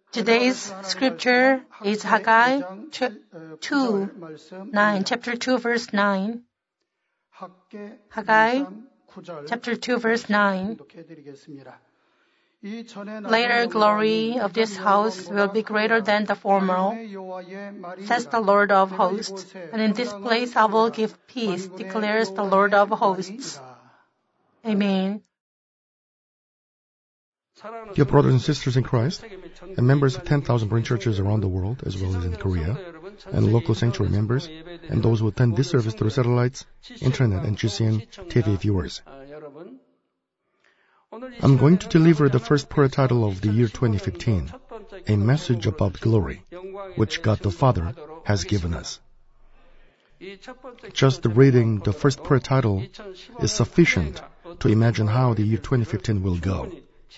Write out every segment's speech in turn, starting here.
Today's scripture is Haggai 2:9, chapter 2, verse 9. Haggai chapter 2, verse 9. Later glory of this house will be greater than the former, says the Lord of hosts. And in this place I will give peace, declares the Lord of hosts. Amen. Dear brothers and sisters in Christ, and members of 10,000 branch churches around the world, as well as in Korea, and local sanctuary members, and those who attend this service through satellites, internet, and GCN TV viewers. I'm going to deliver the first prayer title of the year 2015, a message about glory, which God the Father has given us. Just reading the first prayer title is sufficient to imagine how the year 2015 will go.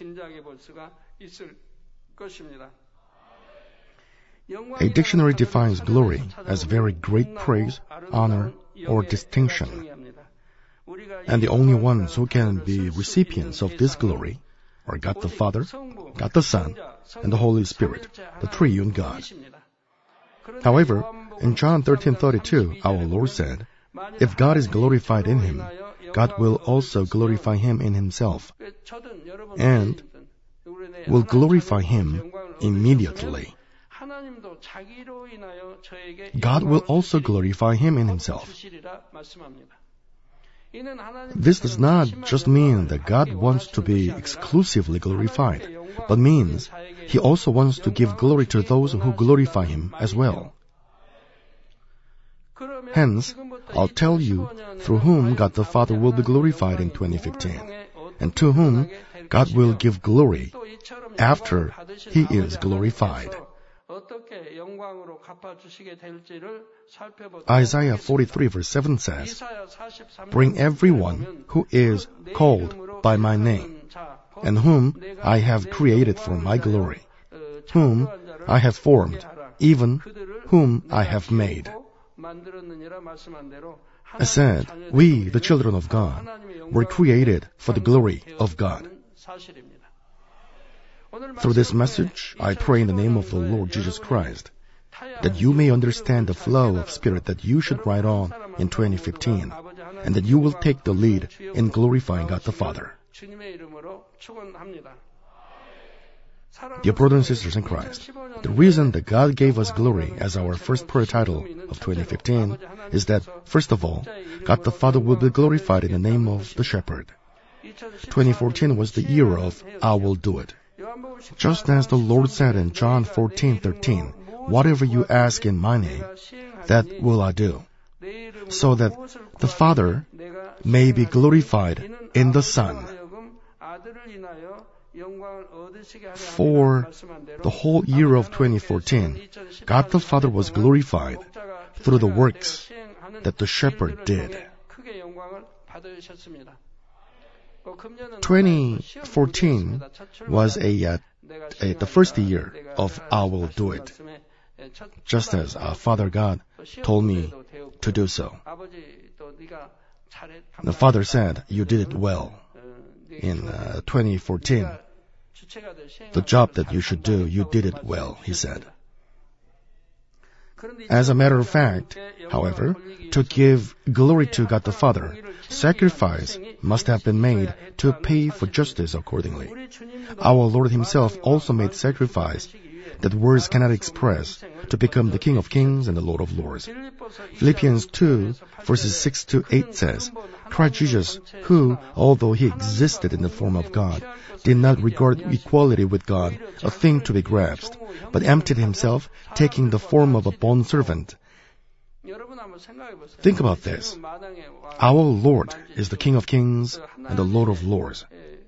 A dictionary defines glory as very great praise, honor, or distinction. And the only ones who can be recipients of this glory are God the Father, God the Son, and the Holy Spirit, the triune God. However, in John 13:32, our Lord said, "If God is glorified in him, God will also glorify him in himself, and will glorify him immediately." God will also glorify him in himself. This does not just mean that God wants to be exclusively glorified, but means he also wants to give glory to those who glorify him as well. Hence, I'll tell you through whom God the Father will be glorified in 2015, and to whom God will give glory after he is glorified. Isaiah 43 verse 7 says, "Bring everyone who is called by my name, and whom I have created for my glory, whom I have formed, even whom I have made." I said, we, the children of God, were created for the glory of God. Through this message, I pray in the name of the Lord Jesus Christ, that you may understand the flow of spirit that you should ride on in 2015, and that you will take the lead in glorifying God the Father. Dear brothers and sisters in Christ, the reason that God gave us glory as our first prayer title of 2015 is that, first of all, God the Father will be glorified in the name of the Shepherd. 2014 was the year of "I will do it." Just as the Lord said in John 14:13, "Whatever you ask in my name, that will I do, so that the Father may be glorified in the Son." For the whole year of 2014, God the Father was glorified through the works that the Shepherd did. 2014 was the first year of "I will do it," just as Father God told me to do so. The Father said, "You did it well." In 2014, the job that you should do, you did it well, he said. As a matter of fact, however, to give glory to God the Father, sacrifice must have been made to pay for justice accordingly. Our Lord himself also made sacrifice that words cannot express to become the King of Kings and the Lord of Lords. Philippians 2 verses 6 to 8 says, "Christ Jesus, who, although he existed in the form of God, did not regard equality with God a thing to be grasped, but emptied himself, taking the form of a bondservant." Think about this. Our Lord is the King of Kings and the Lord of Lords.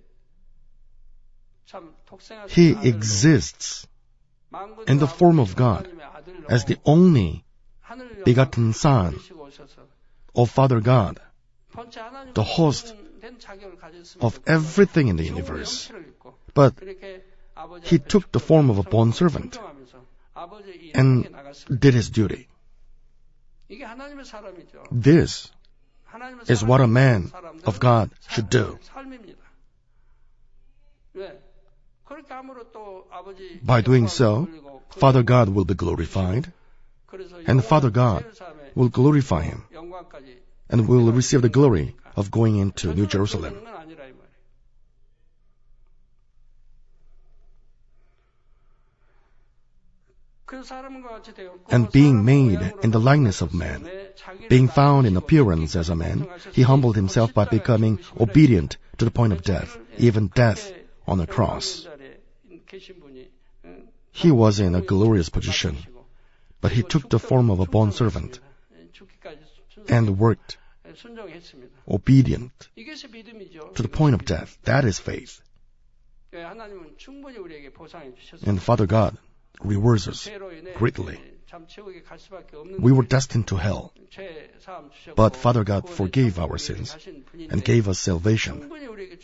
He exists in the form of God as the only begotten Son of Father God, the host of everything in the universe. But he took the form of a bondservant and did his duty. This is what a man of God should do. By doing so, Father God will be glorified, and Father God will glorify him, and will receive the glory of going into New Jerusalem. And being made in the likeness of man, being found in appearance as a man, he humbled himself by becoming obedient to the point of death, even death on a cross. He was in a glorious position, but he took the form of a bondservant and worked obedient to the point of death. That is faith. And Father God rewards us greatly. We were destined to hell, but Father God forgave our sins and gave us salvation.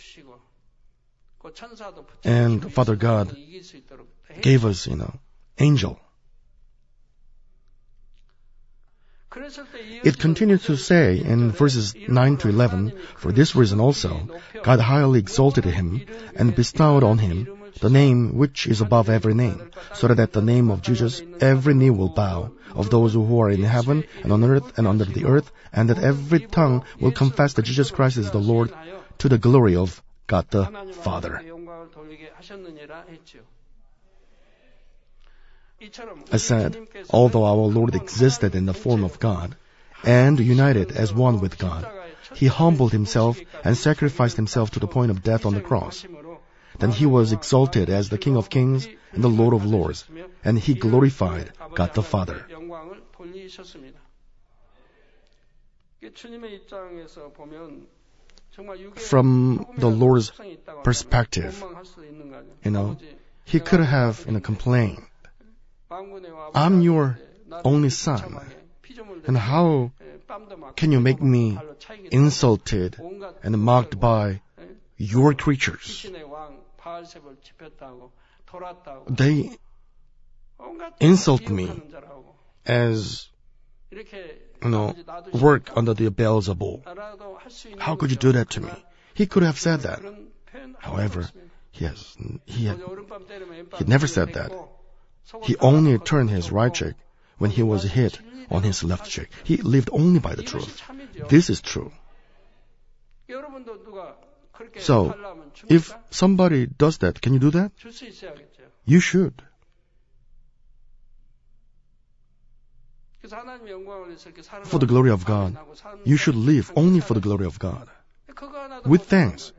And Father God gave us, angel. It continues to say in verses 9 to 11, for this reason also, God highly exalted him and bestowed on him the name which is above every name, so that at the name of Jesus every knee will bow, of those who are in heaven and on earth and under the earth, and that every tongue will confess that Jesus Christ is the Lord, to the glory of God the Father. I said, although our Lord existed in the form of God, and united as one with God, he humbled himself and sacrificed himself to the point of death on the cross. Then he was exalted as the King of Kings and the Lord of Lords, and he glorified God the Father. From the Lord's perspective, he could have complained, I'm your only son, and how can you make me insulted and mocked by your creatures? They insult me as, work under the Beelzebul. How could you do that to me? He could have said that. However, he never said that. He only turned his right cheek when he was hit on his left cheek. He lived only by the truth. This is true. So, if somebody does that, can you do that? You should. For the glory of God, you should live only for the glory of God, with thanks.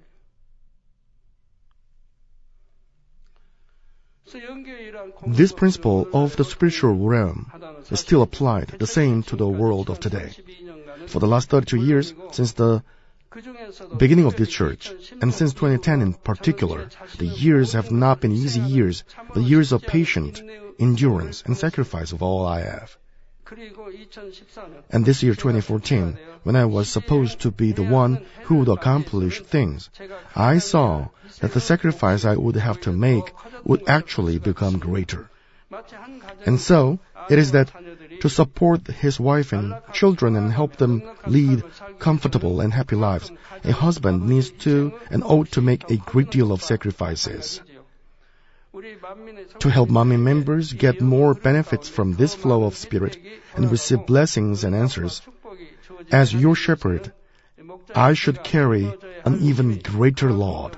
This principle of the spiritual realm is still applied, the same to the world of today. For the last 32 years, since the beginning of this church, and since 2010 in particular, the years have not been easy years, the years of patient endurance and sacrifice of all I have. And this year 2014, when I was supposed to be the one who would accomplish things, I saw that the sacrifice I would have to make would actually become greater. And so, it is that to support his wife and children and help them lead comfortable and happy lives, a husband needs to and ought to make a great deal of sacrifices. To help Manmin members get more benefits from this flow of spirit and receive blessings and answers, as your shepherd, I should carry an even greater load.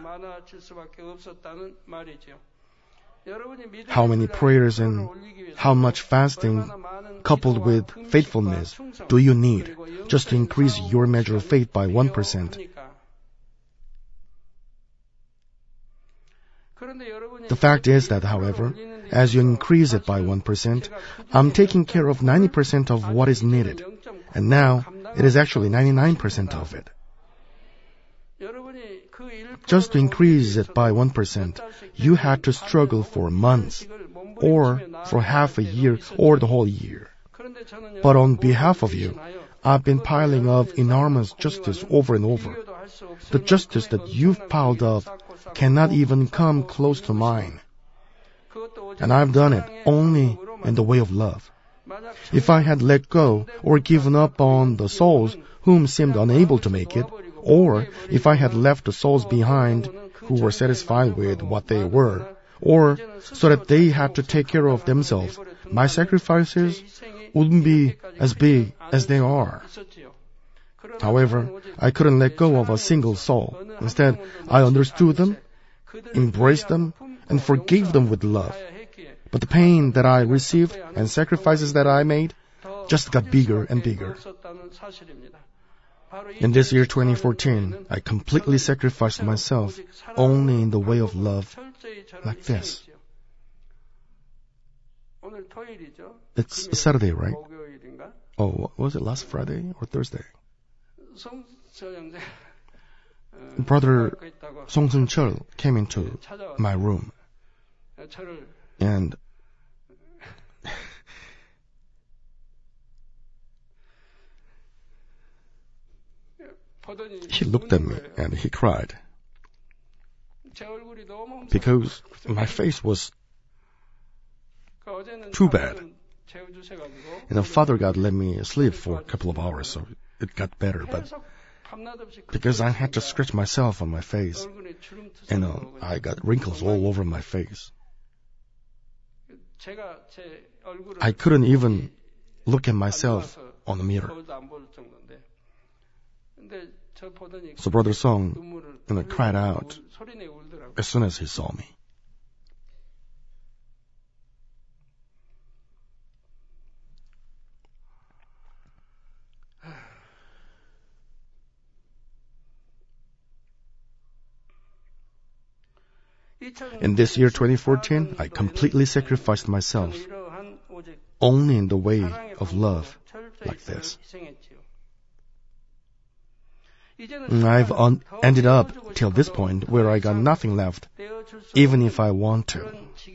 How many prayers and how much fasting coupled with faithfulness do you need just to increase your measure of faith by 1%? The fact is that, however, as you increase it by 1%, I'm taking care of 90% of what is needed, and now it is actually 99% of it. Just to increase it by 1%, you had to struggle for months, or for half a year, or the whole year. But on behalf of you, I've been piling up enormous justice over and over. The justice that you've piled up cannot even come close to mine. And I've done it only in the way of love. If I had let go or given up on the souls whom seemed unable to make it, or if I had left the souls behind who were satisfied with what they were, or so that they had to take care of themselves, my sacrifices wouldn't be as big as they are. However, I couldn't let go of a single soul. Instead, I understood them, embraced them, and forgave them with love. But the pain that I received and sacrifices that I made just got bigger and bigger. In this year 2014, I completely sacrificed myself only in the way of love, like this. It's Saturday, right? Oh, was it last Friday or Thursday? Brother Song Sun-cheol came into my room, and he looked at me and he cried because my face was too bad. And Father God let me sleep for a couple of hours, so it got better. But because I had to scratch myself on my face, and I got wrinkles all over my face. I couldn't even look at myself on the mirror. So Brother Song cried out as soon as he saw me. In this year 2014, I completely sacrificed myself only in the way of love, like this. I've ended up till this point where I got nothing left, even if I want to.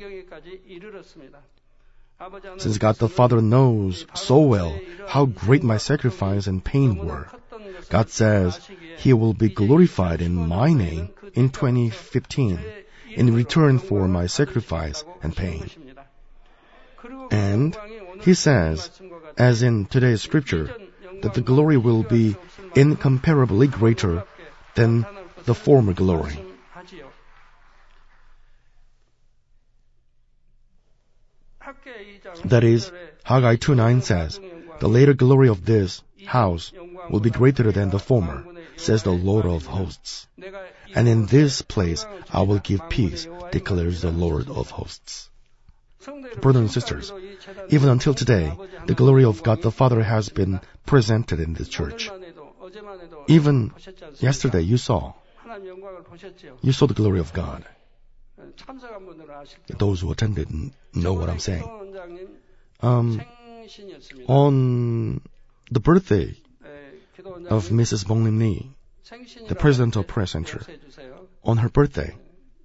Since God the Father knows so well how great my sacrifice and pain were, God says He will be glorified in my name in 2015 in return for my sacrifice and pain. And He says, as in today's scripture, that the glory will be incomparably greater than the former glory. That is, Haggai 2:9 says, the later glory of this house will be greater than the former, says the Lord of hosts. And in this place I will give peace, declares the Lord of hosts. Brothers and sisters, even until today, the glory of God the Father has been presented in this church. Even yesterday you saw the glory of God. Those who attended know what I'm saying. On the birthday of Mrs. Bong Lim Lee, the president of Press Center, on her birthday,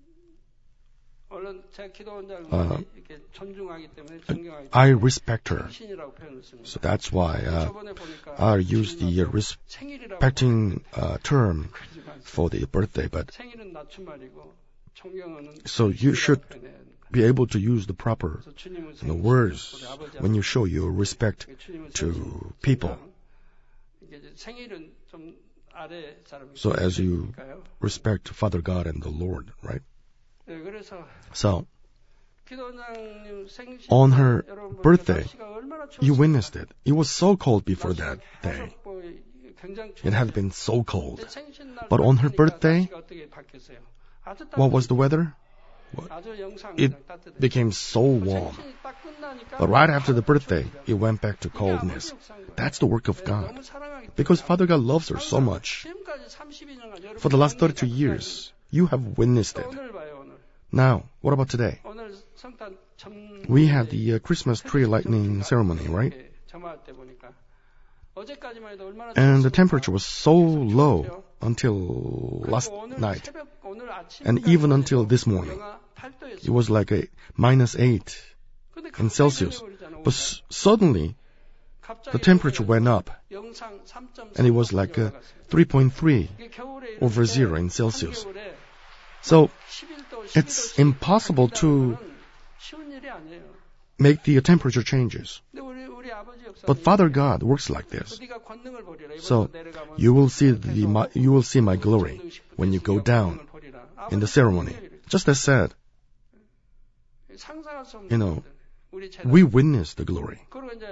I respect her. So that's why I use the respecting term for the birthday. But so you should be able to use the proper words when you show your respect to people. So as you respect Father God and the Lord, right? So, on her birthday, you witnessed it. It was so cold before that day. It had been so cold. But on her birthday, what was the weather? It became so warm. But right after the birthday, it went back to coldness. That's the work of God. Because Father God loves her so much. For the last 32 years, you have witnessed it. Now, what about today? We had the Christmas tree lighting ceremony, right? And the temperature was so low until last night. And even until this morning. It was like a -8 in Celsius. But suddenly, the temperature went up. And it was like 3.3 over 0 in Celsius. So, it's impossible to make the temperature changes. But Father God works like this. So, you will see my glory when you go down in the ceremony. Just as said, we witnessed the glory.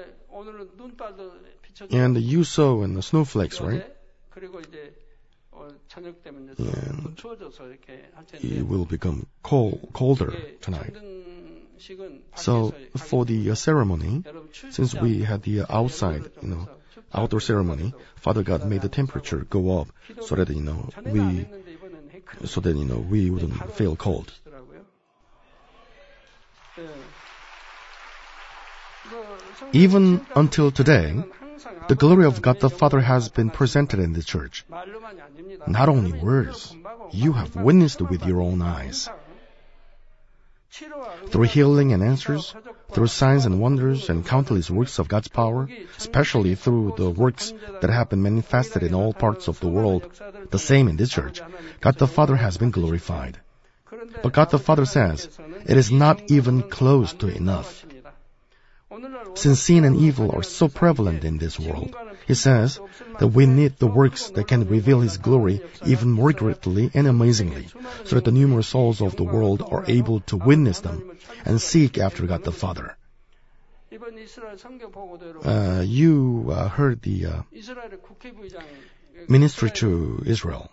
And you saw in the snowflakes, right? And it will become colder tonight. So for the ceremony, since we had the outdoor ceremony, Father God made the temperature go up so that we wouldn't feel cold. Even until today, the glory of God the Father has been presented in the church. Not only words, you have witnessed with your own eyes. Through healing and answers, through signs and wonders and countless works of God's power, especially through the works that have been manifested in all parts of the world, the same in this church, God the Father has been glorified. But God the Father says, it is not even close to enough. Since sin and evil are so prevalent in this world, He says that we need the works that can reveal His glory even more greatly and amazingly, so that the numerous souls of the world are able to witness them and seek after God the Father. You heard the ministry to Israel.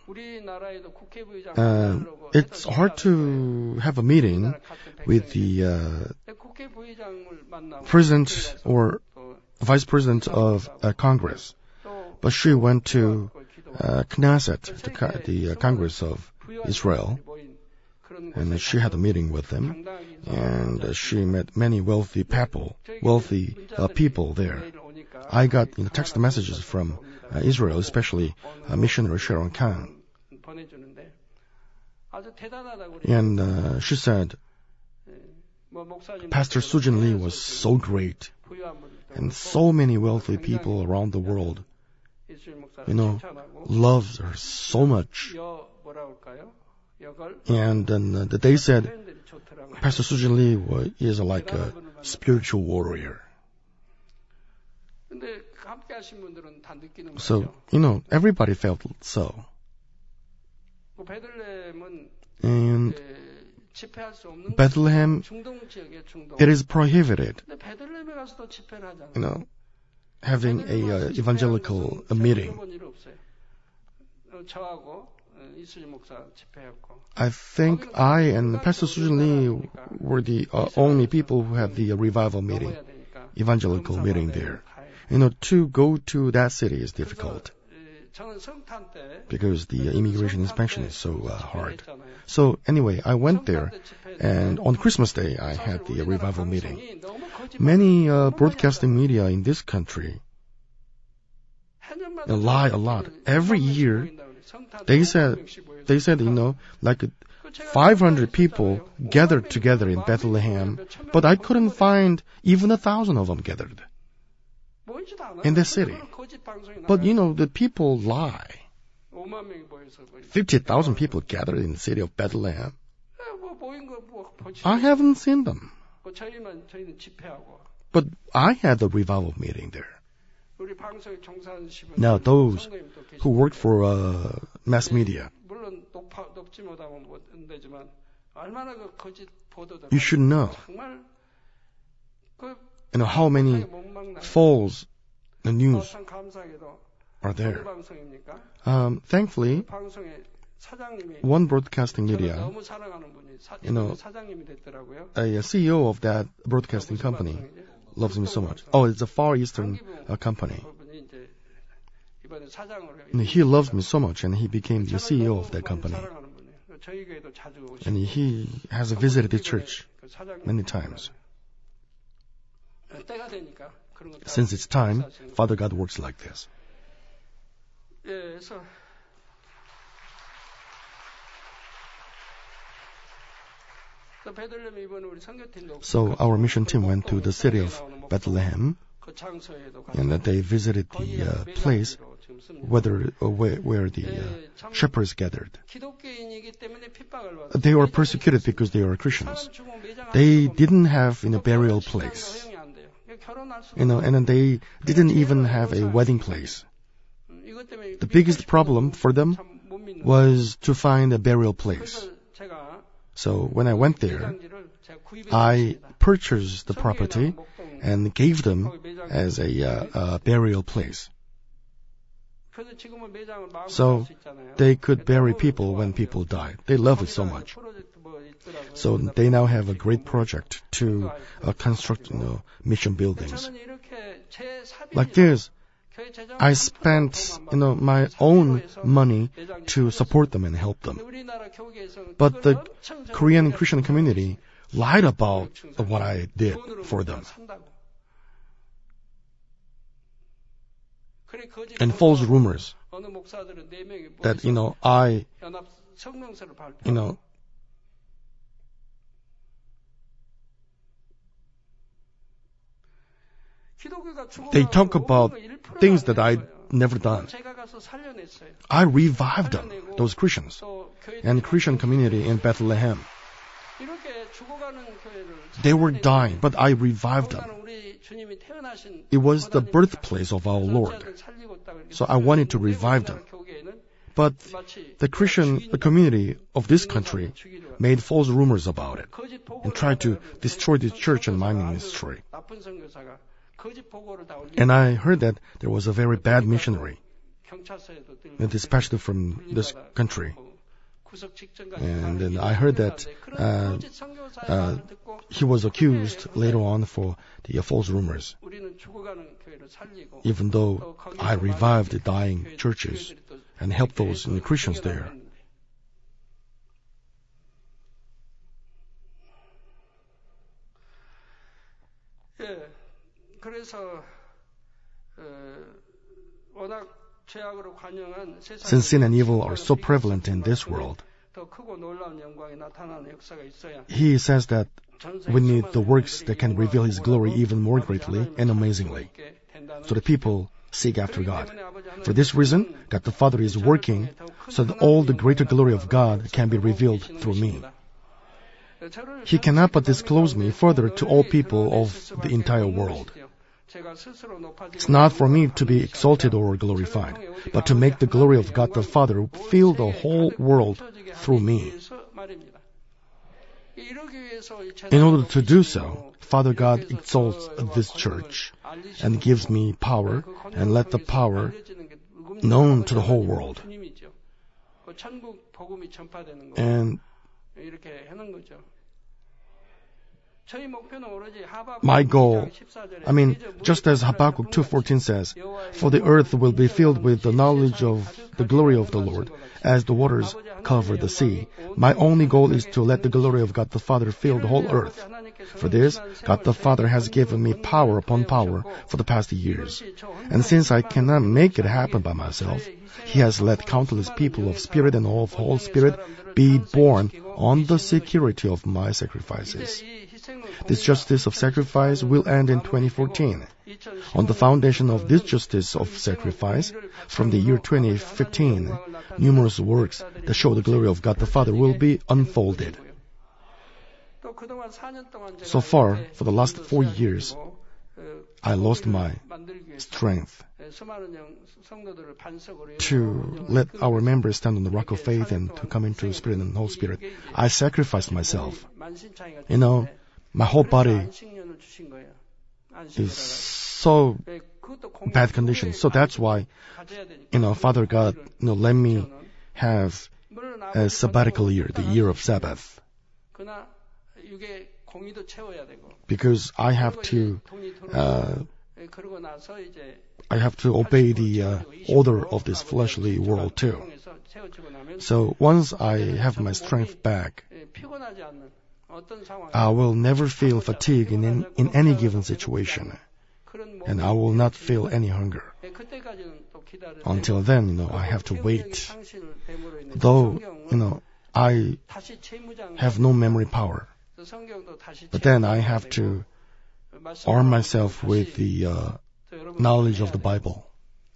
It's hard to have a meeting with the president or vice president of Congress, but she went to Knesset, the Congress of Israel, and she had a meeting with them, and she met many wealthy people there. I got text messages from Israel, especially missionary Sharon Khan. And she said, Pastor Sujin Lee was so great, and so many wealthy people around the world, loves her so much. And then they said, Pastor Sujin Lee is like a spiritual warrior. So, everybody felt so. And Bethlehem, it is prohibited, having a evangelical meeting. I think I and Pastor Sujin Lee were the only people who had the revival meeting, evangelical meeting there. To go to that city is difficult because the immigration inspection is so hard. So anyway, I went there, and on Christmas Day I had the revival meeting. Many broadcasting media in this country lie a lot. Every year they said like 500 people gathered together in Bethlehem, but I couldn't find even 1,000 of them gathered in the city. But the people lie. 50,000 people gathered in the city of Bethlehem. I haven't seen them. But I had the revival meeting there. Now those who work for mass media, you should know how many false news are there. Thankfully, one broadcasting media, a CEO of that broadcasting company loves me so much. Oh, it's a Far Eastern company. He loves me so much, and he became the CEO of that company. And he has visited the church many times. Since it's time, Father God works like this. So our mission team went to the city of Bethlehem, and they visited the place where the shepherds gathered. They were persecuted because they are Christians. They didn't have a burial place, and then they didn't even have a wedding place. The biggest problem for them was to find a burial place. So when I went there, I purchased the property and gave them as a burial place. So they could bury people when people die. They love it so much. So they now have a great project to construct mission buildings. Like this, I spent my own money to support them and help them. But the Korean Christian community lied about what I did for them. And false rumors that, they talk about things that I never done. I revived them, those Christians, and Christian community in Bethlehem. They were dying, but I revived them. It was the birthplace of our Lord. So I wanted to revive them. But the community of this country made false rumors about it and tried to destroy the church and my ministry. And I heard that there was a very bad missionary dispatched from this country. And then I heard that he was accused later on for the false rumors, even though I revived the dying churches and helped those Christians there. Since sin and evil are so prevalent in this world, he says that we need the works that can reveal His glory even more greatly and amazingly, so the people seek after God. For this reason, God the Father is working so that all the greater glory of God can be revealed through me. He cannot but disclose me further to all people of the entire world. It's not for me to be exalted or glorified, but to make the glory of God the Father fill the whole world through me. In order to do so, Father God exalts this church and gives me power and let the power known to the whole world. And my goal, just as Habakkuk 2:14 says, for the earth will be filled with the knowledge of the glory of the Lord, as the waters cover the sea. My only goal is to let the glory of God the Father fill the whole earth. For this, God the Father has given me power upon power for the past years. And since I cannot make it happen by myself, He has let countless people of spirit and of whole spirit be born on the security of my sacrifices. This justice of sacrifice will end in 2014. On the foundation of this justice of sacrifice, from the year 2015, numerous works that show the glory of God the Father will be unfolded. So far, for the last 4 years, I lost my strength to let our members stand on the rock of faith and to come into Spirit and Holy Spirit. I sacrificed myself. My whole body is so bad condition. So that's why, Father God, let me have a sabbatical year, the year of Sabbath. Because I have to obey the order of this fleshly world too. So once I have my strength back, I will never feel fatigue in any given situation, and I will not feel any hunger. Until then, I have to wait. Though, I have no memory power, but then I have to arm myself with the knowledge of the Bible.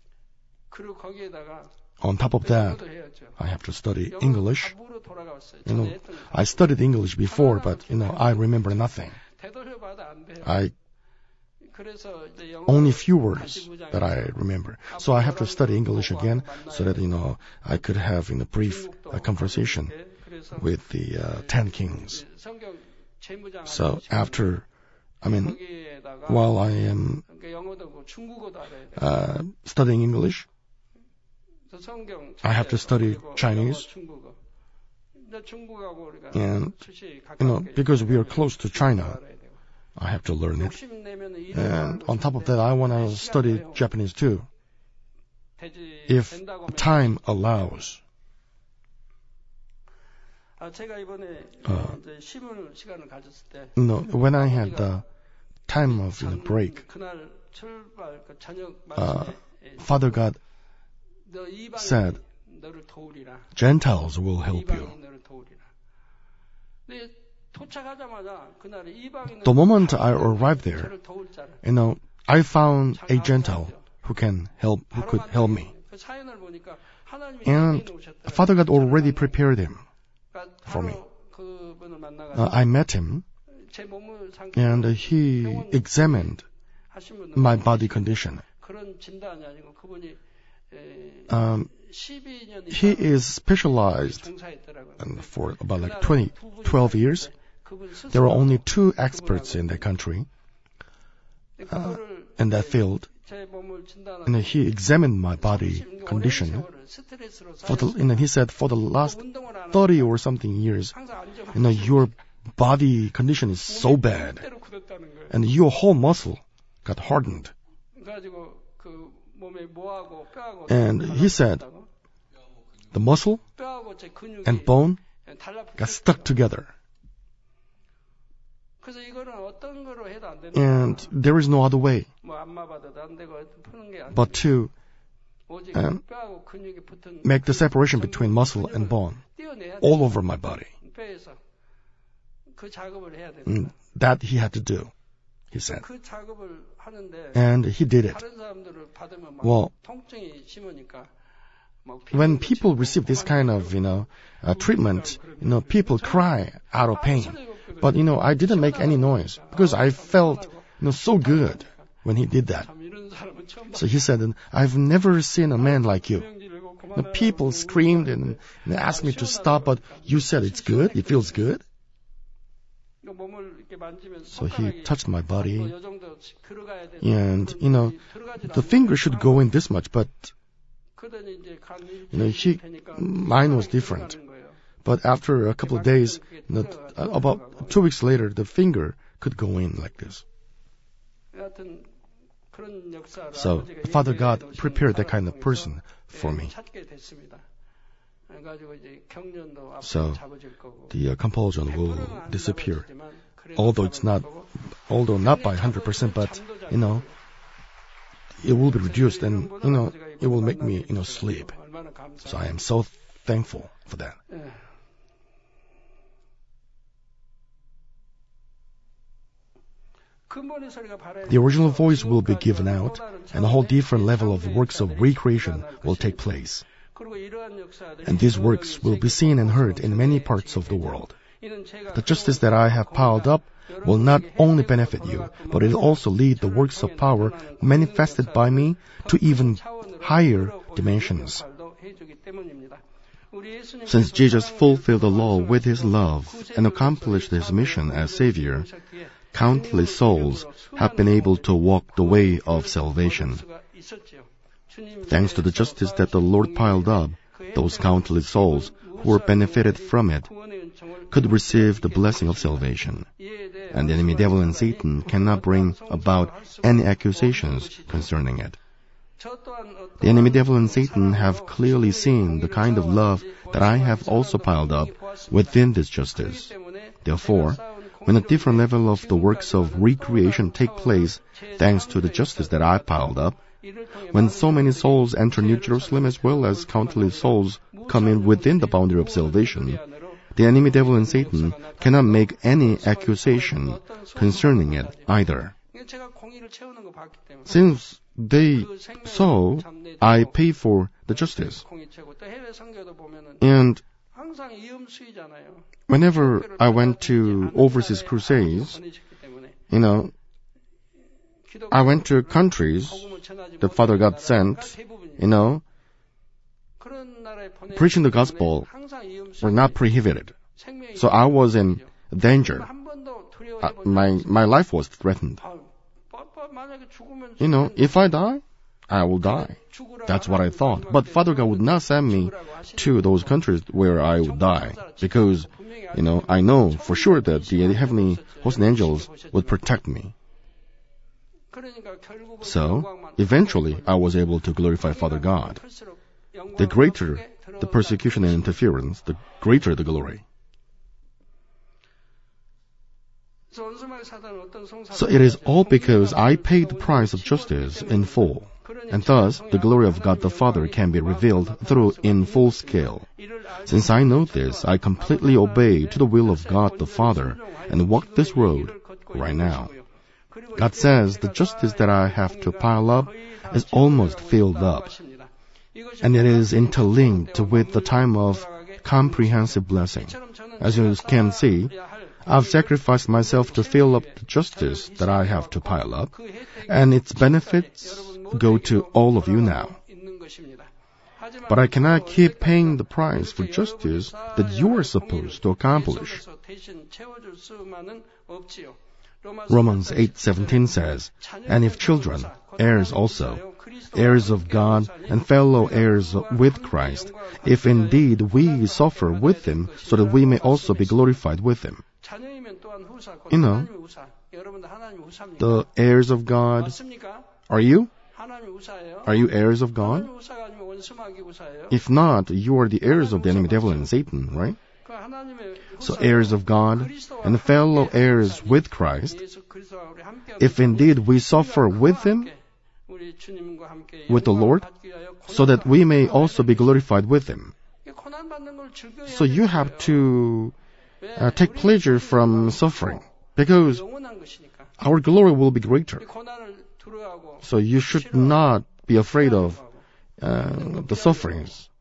On top of that, I have to study English. I studied English before, but, I remember nothing. Only few words that I remember. So I have to study English again so that, I could have, brief conversation with the 10 kings. So while I am studying English, I have to study Chinese. And, because we are close to China, I have to learn it. And on top of that, I want to study Japanese too, if time allows. When I had the time of break, Father God said, Gentiles will help you. The moment I arrived there, I found a Gentile who could help me. And Father God already prepared him for me. I met him, and he examined my body condition. He is specialized for about 12 years. There are only 2 experts in the country in that field. And he examined my body condition. He said, for the last 30 or something years, your body condition is so bad, and your whole muscle got hardened. And he said, the muscle and bone got stuck together. And there is no other way but to make the separation between muscle and bone all over my body. That he had to do, he said. And he did it. Well, when people receive this kind of, treatment, people cry out of pain. But, I didn't make any noise because I felt, so good when he did that. So he said, I've never seen a man like you. The people screamed and asked me to stop, but you said it's good, it feels good. So he touched my body, and, the finger should go in this much, but, mine was different. But after a couple of days, about 2 weeks later, the finger could go in like this. So Father God prepared that kind of person for me. So the compulsion will disappear. Although not by 100%, but, it will be reduced, and, it will make me, sleep. So I am so thankful for that. The original voice will be given out, and a whole different level of works of recreation will take place. And these works will be seen and heard in many parts of the world. The justice that I have piled up will not only benefit you, but it will also lead the works of power manifested by me to even higher dimensions. Since Jesus fulfilled the law with his love and accomplished his mission as Savior, countless souls have been able to walk the way of salvation. Thanks to the justice that the Lord piled up, those countless souls who were benefited from it could receive the blessing of salvation. And the enemy devil and Satan cannot bring about any accusations concerning it. The enemy devil and Satan have clearly seen the kind of love that I have also piled up within this justice. Therefore, when a different level of the works of recreation take place, thanks to the justice that I piled up, when so many souls enter New Jerusalem as well as countless souls come in within the boundary of salvation, the enemy devil and Satan cannot make any accusation concerning it either. Since they saw, I pay for the justice. And whenever I went to overseas crusades, I went to countries that Father God sent, preaching the gospel were not prohibited. So I was in danger. my life was threatened. If I die, I will die. That's what I thought. But Father God would not send me to those countries where I would die, because, I know for sure that the heavenly host and angels would protect me. So, eventually, I was able to glorify Father God. The greater the persecution and interference, the greater the glory. So it is all because I paid the price of justice in full, and thus the glory of God the Father can be revealed through in full scale. Since I know this, I completely obey to the will of God the Father and walk this road right now. God says the justice that I have to pile up is almost filled up, and it is interlinked with the time of comprehensive blessing. As you can see, I've sacrificed myself to fill up the justice that I have to pile up, and its benefits go to all of you now. But I cannot keep paying the price for justice that you are supposed to accomplish. Romans 8:17 says, "And if children, heirs also, heirs of God and fellow heirs with Christ, if indeed we suffer with him, so that we may also be glorified with him." The heirs of God, are you? Are you heirs of God? If not, you are the heirs of the enemy devil and Satan, right? So heirs of God and fellow heirs with Christ, if indeed we suffer with him, with the Lord, so that we may also be glorified with him. So you have to take pleasure from suffering, because our glory will be greater. So you should not be afraid of the sufferings.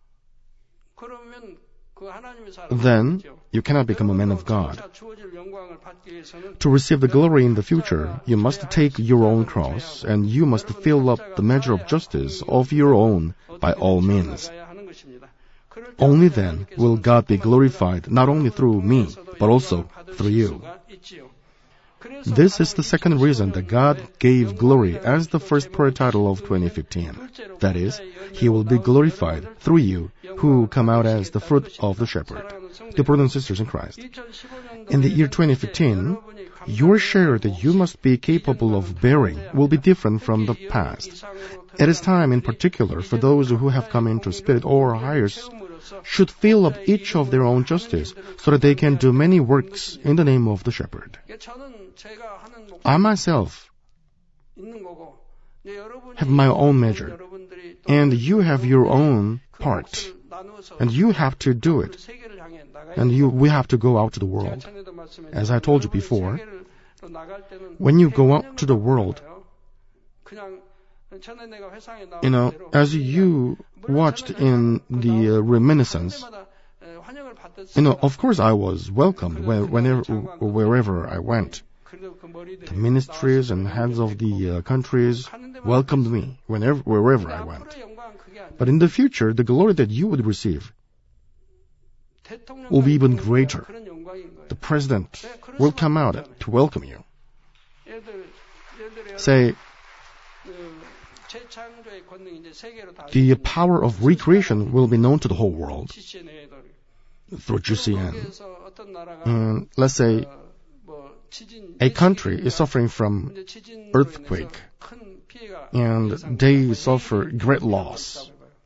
Then you cannot become a man of God. To receive the glory in the future, you must take your own cross, and you must fill up the measure of justice of your own by all means. Only then will God be glorified, not only through me, but also through you. This is the second reason that God gave glory as the first prayer title of 2015. That is, He will be glorified through you, who come out as the fruit of the shepherd. Dear brothers and sisters in Christ, in the year 2015, your share that you must be capable of bearing will be different from the past. It is time, in particular, for those who have come into spirit or higher should fill up each of their own justice, so that they can do many works in the name of the shepherd. I myself have my own measure, and you have your own part, and you have to do it, and we have to go out to the world. As I told you before, when you go out to the world, as you watched in the reminiscence, of course I was welcomed wherever I went. The ministries and heads of the countries welcomed me wherever I went. But in the future, the glory that you would receive will be even greater. The president will come out to welcome you. Say, the power of recreation will be known to the whole world through GCN. And let's say a country is suffering from earthquake, and they suffer great loss.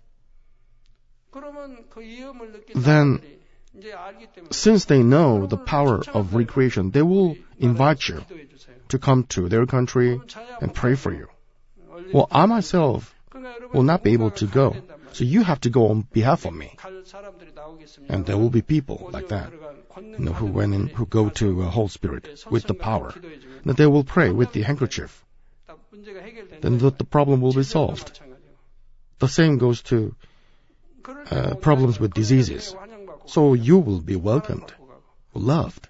Then, since they know the power of recreation, they will invite you to come to their country and pray for you. Well, I myself will not be able to go, so you have to go on behalf of me. And there will be people like that, who go to Holy Spirit with the power. That they will pray with the handkerchief. Then the problem will be solved. The same goes to problems with diseases. So you will be welcomed, loved.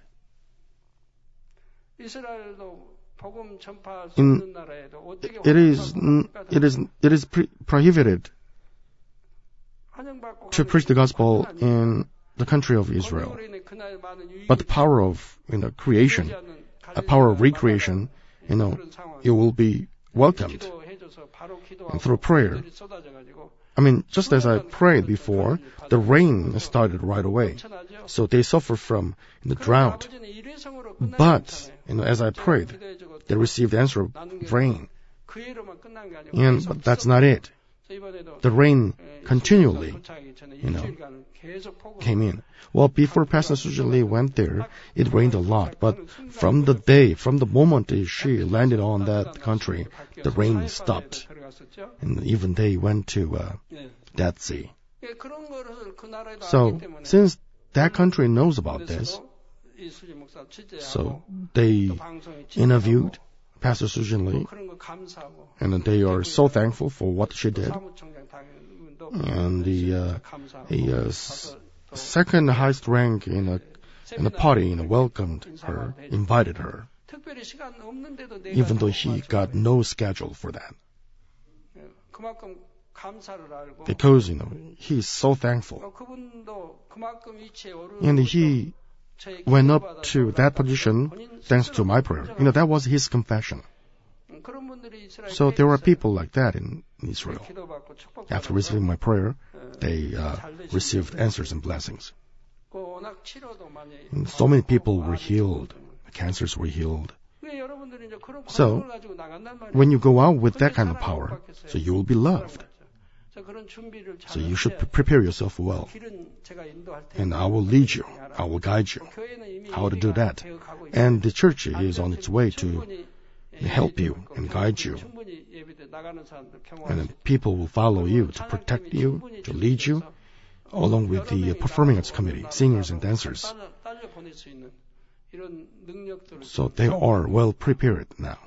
It is prohibited to preach the gospel in the country of Israel. But the power of creation a power of recreation, you will be welcomed. And through prayer, just as I prayed before, the rain started right away. So they suffer from the drought. But, as I prayed, they received the answer of rain. But that's not it. The rain continually, came in. Well, before Pastor Susan Lee went there, it rained a lot. But from the moment she landed on that country, the rain stopped. And even they went to Dead Sea. So, since that country knows about this, so they interviewed Pastor Susan Lee, and they are so thankful for what she did. And the second highest rank in the party welcomed her, invited her, even though he got no schedule for that. Because, he is so thankful. And he went up to that position thanks to my prayer. That was his confession. So there are people like that in Israel. After receiving my prayer, they received answers and blessings. And so many people were healed. Cancers were healed. So, when you go out with that kind of power, so you will be loved. So you should prepare yourself well. And I will lead you. I will guide you how to do that. And the church is on its way to help you and guide you. And then people will follow you to protect you, to lead you, along with the performing arts committee, singers and dancers. So they are well prepared now.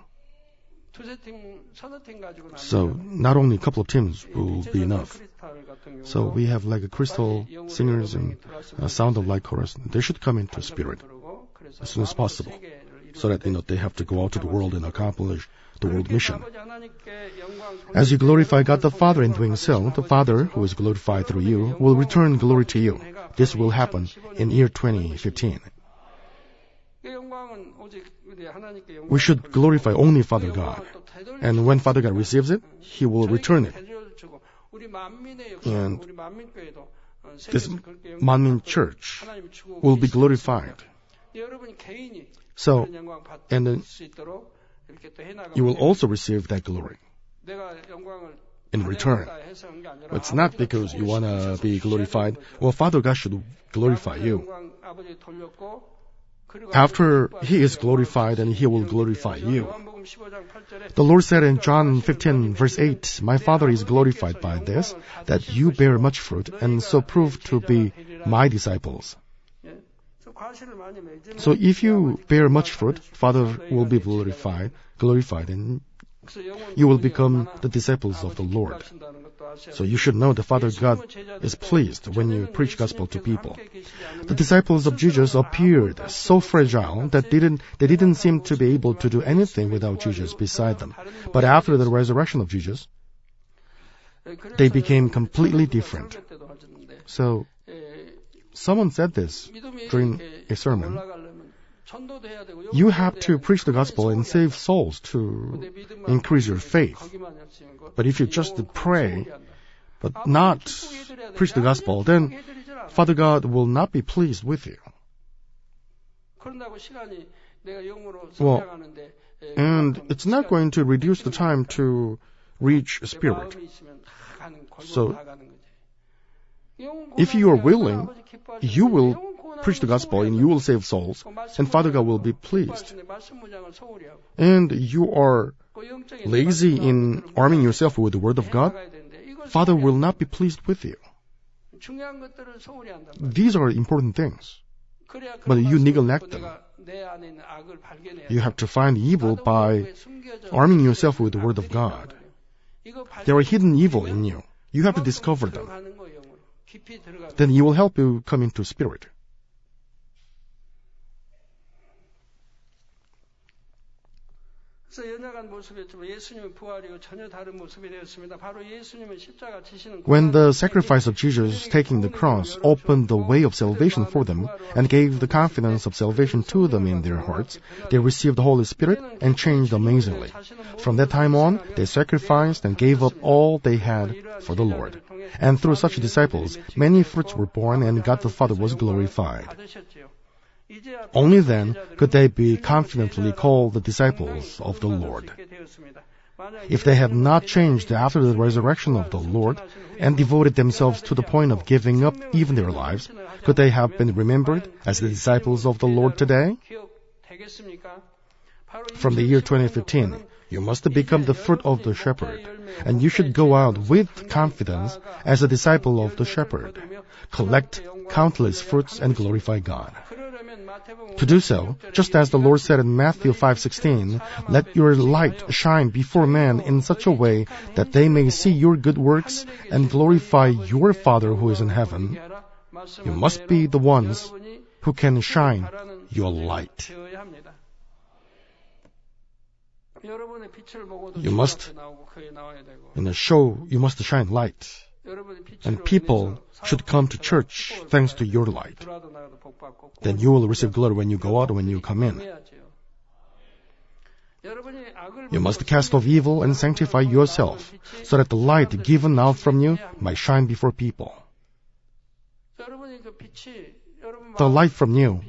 So not only a couple of teams will be enough. So we have like a crystal singers and a sound of light chorus. They should come into spirit as soon as possible, so that they have to go out to the world and accomplish the world mission. As you glorify God the Father in doing so, the Father, who is glorified through you, will return glory to you. This will happen in year 2015. We should glorify only Father God. And when Father God receives it, He will return it. And this Manmin Church will be glorified. So, and then you will also receive that glory in return. It's not because you want to be glorified. Well, Father God should glorify you. After He is glorified, and He will glorify you. The Lord said in John 15, verse 8, "My Father is glorified by this, that you bear much fruit, and so prove to be my disciples." So if you bear much fruit, Father will be glorified, and you will become the disciples of the Lord. So you should know the Father God is pleased when you preach gospel to people. The disciples of Jesus appeared so fragile that they didn't seem to be able to do anything without Jesus beside them. But after the resurrection of Jesus, they became completely different. So someone said this during a sermon. You have to preach the gospel and save souls to increase your faith. But if you just pray, but not preach the gospel, then Father God will not be pleased with you. Well, and it's not going to reduce the time to reach spirit. So, if you are willing, you will preach the gospel and you will save souls, and Father God will be pleased. And you are lazy in arming yourself with the Word of God, Father will not be pleased with you. These are important things, but you neglect them. You have to find evil by arming yourself with the Word of God. There are hidden evil in you. You have to discover them. Then He will help you come into spirit. When the sacrifice of Jesus taking the cross opened the way of salvation for them and gave the confidence of salvation to them in their hearts, they received the Holy Spirit and changed amazingly. From that time on, they sacrificed and gave up all they had for the Lord. And through such disciples, many fruits were born and God the Father was glorified. Only then could they be confidently called the disciples of the Lord. If they had not changed after the resurrection of the Lord and devoted themselves to the point of giving up even their lives, could they have been remembered as the disciples of the Lord today? From the year 2015, you must become the fruit of the shepherd, and you should go out with confidence as a disciple of the shepherd, collect countless fruits and glorify God. To do so, just as the Lord said in Matthew 5:16, let your light shine before men in such a way that they may see your good works and glorify your Father who is in heaven. You must be the ones who can shine your light. You must, in a show, you must shine light. And people should come to church thanks to your light. Then you will receive glory when you go out and when you come in. You must cast off evil and sanctify yourself, so that the light given out from you might shine before people. The light from you,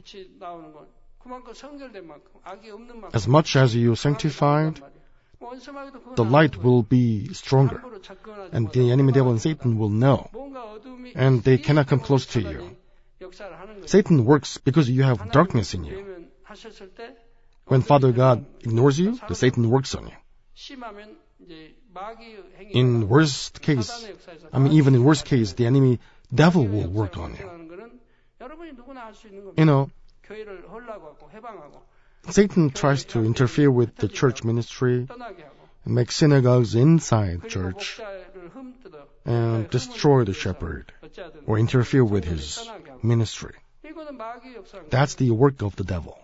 as much as you sanctified, the light will be stronger, and the enemy devil and Satan will know, and they cannot come close to you. Satan works because you have darkness in you. When Father God ignores you, the Satan works on you. In worst case, even in worst case, the enemy devil will work on you. Satan tries to interfere with the church ministry, and make synagogues inside church, and destroy the shepherd, or interfere with his ministry. That's the work of the devil.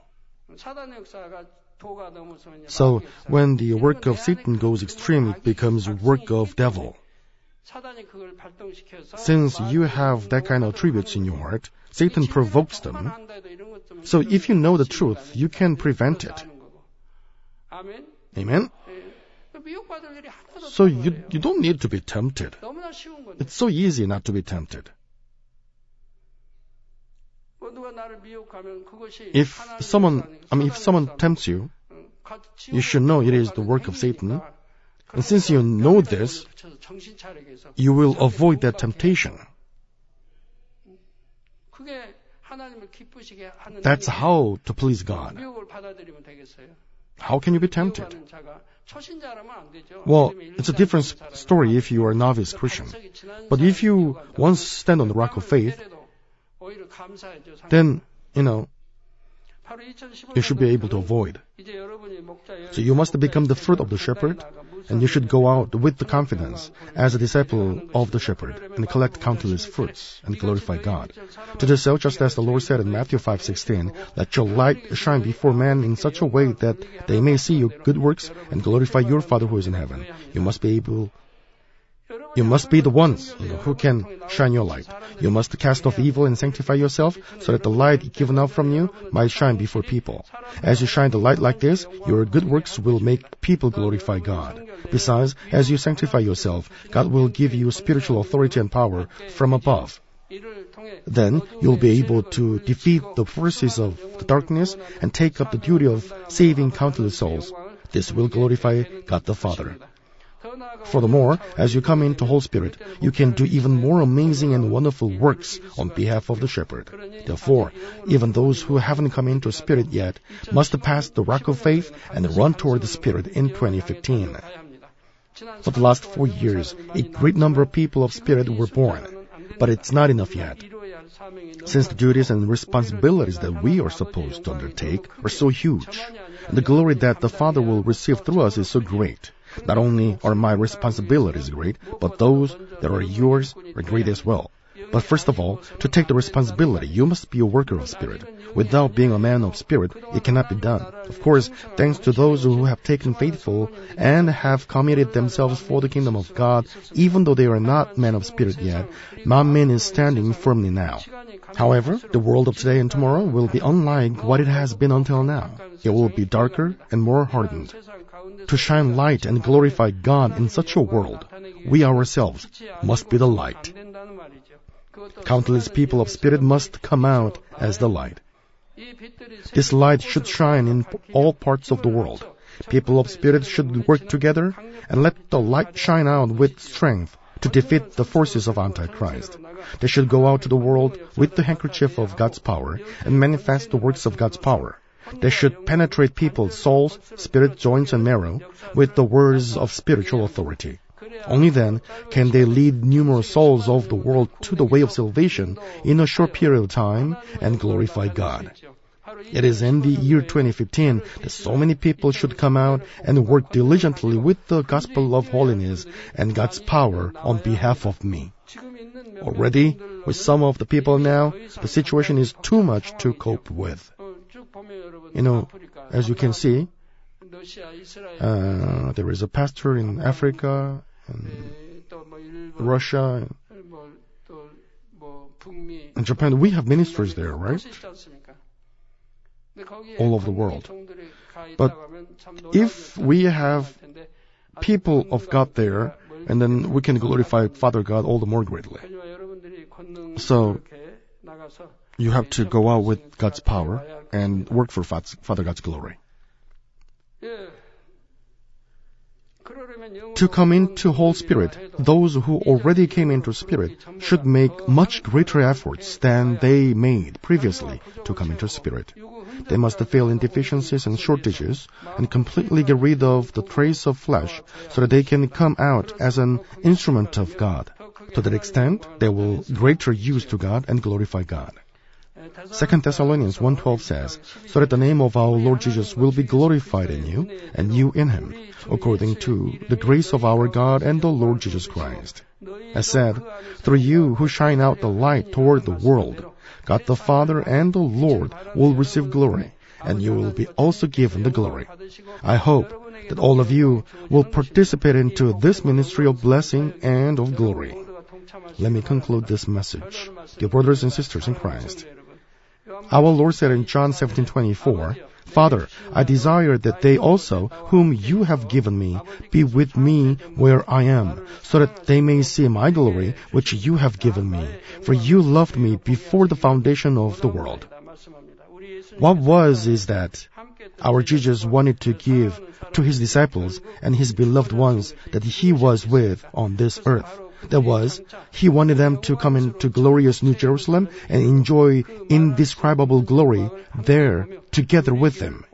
So, when the work of Satan goes extreme, it becomes work of devil. Since you have that kind of attributes in your heart, Satan provokes them. So if you know the truth, you can prevent it. Amen? So you don't need to be tempted. It's so easy not to be tempted. If someone tempts you, you should know it is the work of Satan. And since you know this, you will avoid that temptation. That's how to please God. How can you be tempted? Well, it's a different story if you are a novice Christian. But if you once stand on the rock of faith, then, you should be able to avoid. So you must become the fruit of the shepherd, and you should go out with the confidence as a disciple of the shepherd and collect countless fruits and glorify God. To do so, just as the Lord said in Matthew 5:16, let your light shine before men in such a way that they may see your good works and glorify your Father who is in heaven. You must be the ones who can shine your light. You must cast off evil and sanctify yourself so that the light given out from you might shine before people. As you shine the light like this, your good works will make people glorify God. Besides, as you sanctify yourself, God will give you spiritual authority and power from above. Then you'll be able to defeat the forces of the darkness and take up the duty of saving countless souls. This will glorify God the Father. Furthermore, as you come into Holy Spirit, you can do even more amazing and wonderful works on behalf of the shepherd. Therefore, even those who haven't come into Spirit yet must pass the rock of faith and run toward the Spirit in 2015. For the last 4 years, a great number of people of Spirit were born, but it's not enough yet. Since the duties and responsibilities that we are supposed to undertake are so huge, and the glory that the Father will receive through us is so great, not only are my responsibilities great, but those that are yours are great as well. But first of all, to take the responsibility, you must be a worker of spirit. Without being a man of spirit, it cannot be done. Of course, thanks to those who have taken faithful and have committed themselves for the kingdom of God, even though they are not men of spirit yet, Manmin is standing firmly now. However, the world of today and tomorrow will be unlike what it has been until now. It will be darker and more hardened. To shine light and glorify God in such a world, we ourselves must be the light. Countless people of spirit must come out as the light. This light should shine in all parts of the world. People of spirit should work together and let the light shine out with strength to defeat the forces of Antichrist. They should go out to the world with the handkerchief of God's power and manifest the works of God's power. They should penetrate people's souls, spirit, joints, and marrow with the words of spiritual authority. Only then can they lead numerous souls of the world to the way of salvation in a short period of time and glorify God. It is in the year 2015 that so many people should come out and work diligently with the gospel of holiness and God's power on behalf of me. Already, with some of the people now, the situation is too much to cope with. As you can see, there is a pastor in Africa, and Russia, and Japan. We have ministers there, right? All over the world. But if we have people of God there, and then we can glorify Father God all the more greatly. So, you have to go out with God's power and work for Father God's glory. To come into whole spirit, those who already came into spirit should make much greater efforts than they made previously to come into spirit. They must fill in deficiencies and shortages and completely get rid of the trace of flesh so that they can come out as an instrument of God. To that extent, they will greater use to God and glorify God. 2 Thessalonians 1:12 says, so that the name of our Lord Jesus will be glorified in you, and you in Him, according to the grace of our God and the Lord Jesus Christ. As said, through you who shine out the light toward the world, God the Father and the Lord will receive glory, and you will be also given the glory. I hope that all of you will participate into this ministry of blessing and of glory. Let me conclude this message. Dear brothers and sisters in Christ, our Lord said in John 17:24, Father, I desire that they also, whom you have given me, be with me where I am, so that they may see my glory, which you have given me. For you loved me before the foundation of the world. What is that our Jesus wanted to give to His disciples and His beloved ones that He was with on this earth. That was, He wanted them to come into glorious New Jerusalem and enjoy indescribable glory there together with Him.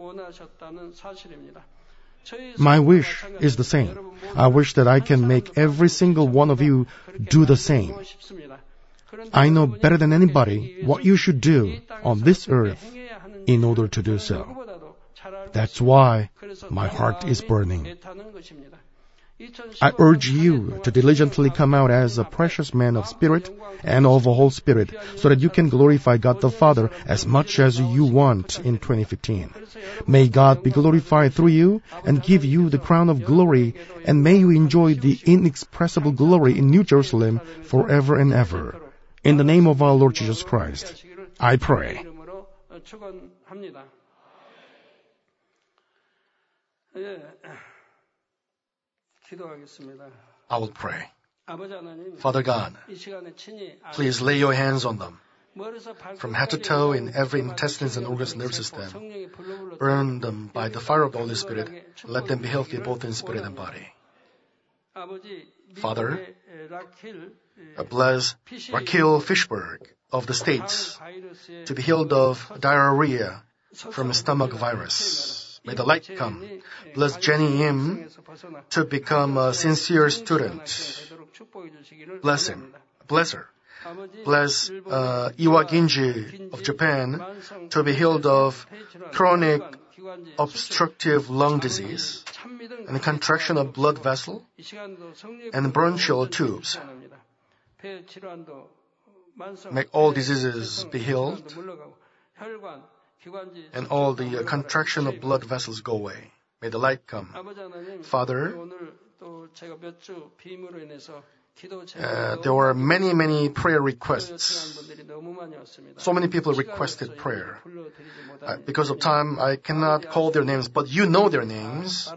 My wish is the same. I wish that I can make every single one of you do the same. I know better than anybody what you should do on this earth in order to do so. That's why my heart is burning. I urge you to diligently come out as a precious man of spirit and of a whole spirit, so that you can glorify God the Father as much as you want in 2015. May God be glorified through you and give you the crown of glory, and may you enjoy the inexpressible glory in New Jerusalem forever and ever. In the name of our Lord Jesus Christ, I pray. I will pray. Father God, please lay your hands on them. From head to toe in every intestines and organs and nerve system. Burn them by the fire of the Holy Spirit. Let them be healthy both in spirit and body. Father, bless Raquel Fishberg of the States to be healed of diarrhea from stomach virus. May the light come. Bless Jenny Im to become a sincere student. Bless him. Bless her. Bless Iwa Ginji of Japan to be healed of chronic obstructive lung disease and contraction of blood vessel and bronchial tubes. make all diseases be healed, and all the contraction of blood vessels go away. May the light come. Father, there were many prayer requests. So many people requested prayer. Because of time, I cannot call their names, but you know their names.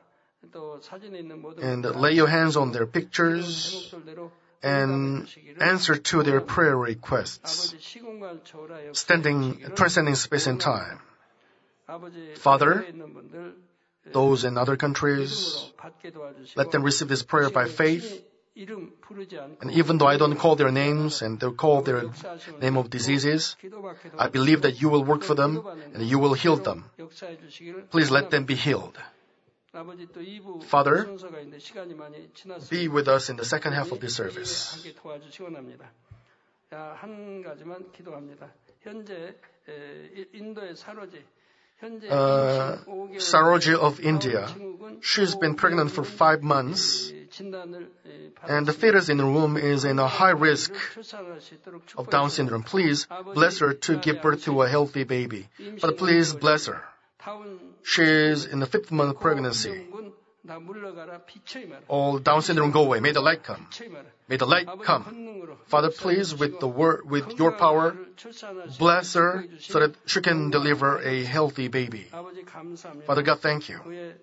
And lay your hands on their pictures and answer to their prayer requests, transcending space and time. Father, those in other countries, let them receive this prayer by faith. And even though I don't call their names and they call their name of diseases, I believe that you will work for them and you will heal them. Please let them be healed. Father, be with us in the second half of this service. Saroji of India, she's been pregnant for 5 months, and the fetus in the womb is in a high risk of Down syndrome. Please bless her to give birth to a healthy baby. But please bless her. She is in the 5th month pregnancy. All Down syndrome go away. May the light come. May the light come. Father, please, with your power, bless her so that she can deliver a healthy baby. Father God, thank you.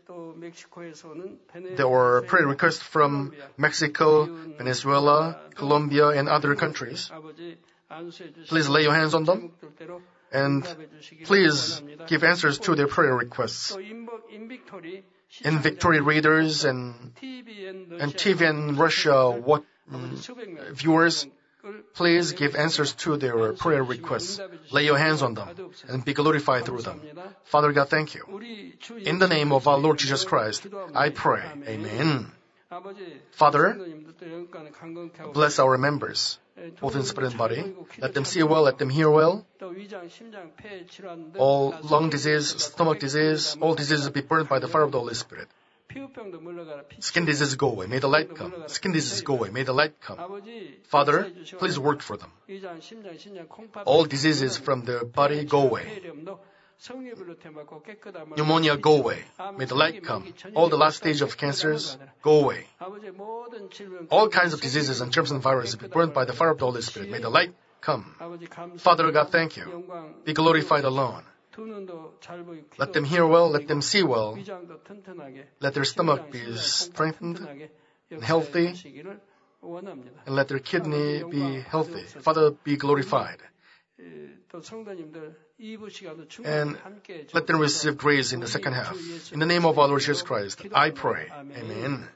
There were prayer requests from Mexico, Venezuela, Colombia, and other countries. Please lay your hands on them. And please give answers to their prayer requests. In Victory readers and TV and Russia viewers, please give answers to their prayer requests. Lay your hands on them and be glorified through them. Father God, thank you. In the name of our Lord Jesus Christ, I pray. Amen. Father, bless our members, both in spirit and body. Let them see well, let them hear well. All lung disease, stomach disease, all diseases be burned by the fire of the Holy Spirit. Skin disease go away. May the light come. Skin disease go away. May the light come. Father, please work for them. All diseases from their body go away. Pneumonia go away. May the light come. All the last stage of cancers go away. All kinds of diseases and germs and viruses be burned by the fire of the Holy Spirit. May the light come. Father God, thank you. Be glorified alone. Let them hear well, let them see well. Let their stomach be strengthened and healthy, and let their kidney be healthy. Father, be glorified. And let them receive grace in the second half. In the name of our Lord Jesus Christ, I pray. Amen.